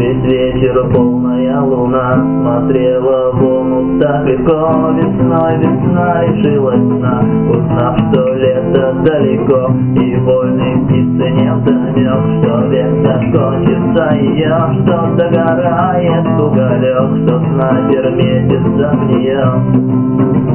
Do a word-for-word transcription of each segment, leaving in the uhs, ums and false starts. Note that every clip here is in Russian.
Весь вечер полная луна смотрела в омут так легко. Весной весна лишилась сна, узнав, что лето далеко, и вольной птицы не вдомек, что век закончится ее, что догорает уголек, что снайпер метится в нее.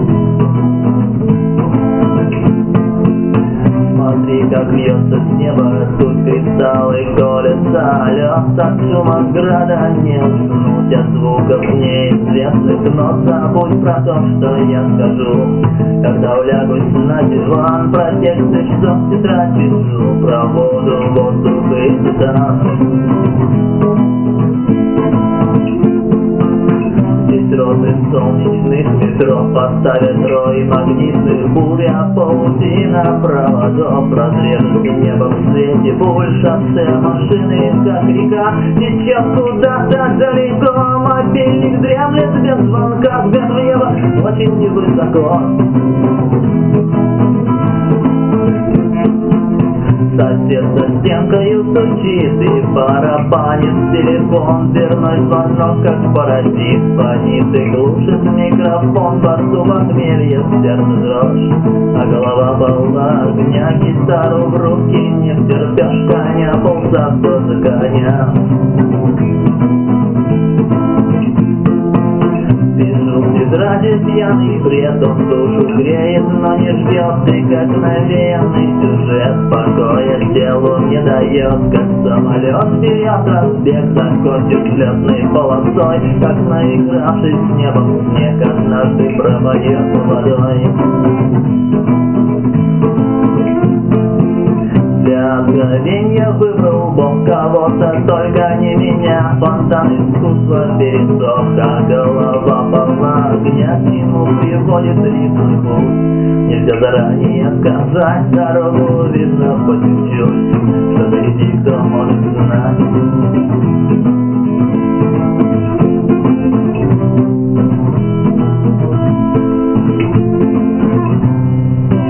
Смотри, как льется с неба ртуть, кристаллы колется лед. От шума града не уснуть, от звуков неизвестных нот. Забудь про то, что я скажу, когда улягусь на диван. Про тексты, что в тетрадь пишу, про воду, воздух и титан. Роты солнечных ветров поставят рой магнитных бурь, а паутина проводов разрежет небо в свете пуль. Шоссе машины, как река, течет куда-то далеко. Мобильник дремлет без звонка, взгляд в небо очень невысоко. Сосед за стенкою стучит и барабанит телефон. Дверной звонок, как паразит, фонит и глушит микрофон. Во рту похмелье, в сердце дрожь, а голова полна огня. Гитару в руки не втерпешь, коня ползавто за коня. Пишу в тетради пьяный бред, он душу греет, но не ждет. И как навеянный сюжет покоя телу не дает, как самолет берет разбег, закончив взлетной полосой, как наигравшись с небом снег однажды пропадет водой. Для откровенья выбрал Бог кого-то, только не меня. Фонтан искусства пересох, а голова полна огня. К нему приводит ритм путь, нельзя заранее сказать, дорогу видно по чуть-чуть.